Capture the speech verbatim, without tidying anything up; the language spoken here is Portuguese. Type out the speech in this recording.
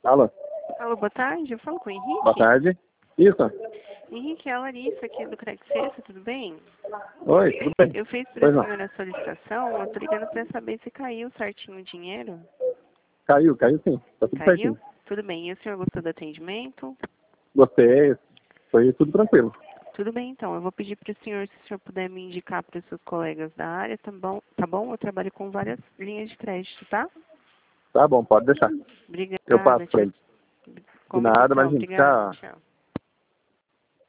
Alô? Alô, boa tarde. Eu falo com o Henrique. Boa tarde. Isso? Henrique, é a Larissa aqui do Credit Suisse, tudo bem? Oi, tudo bem? Eu fiz para Pois o não. senhor a solicitação, eu tô ligando para saber se caiu certinho o dinheiro. Caiu, caiu sim. Tá tudo Caiu? certinho. Tudo bem. E o senhor gostou do atendimento? Gostei. Foi tudo tranquilo. Tudo bem, então. Eu vou pedir para o senhor, se o senhor puder me indicar para os seus colegas da área, tá bom? Tá bom? Eu trabalho com várias linhas de crédito, tá? Tá bom, pode deixar. Obrigada. Eu passo pra Tchau. ele. De Com nada, licença. mas, gente, Obrigada. tchau. Tchau.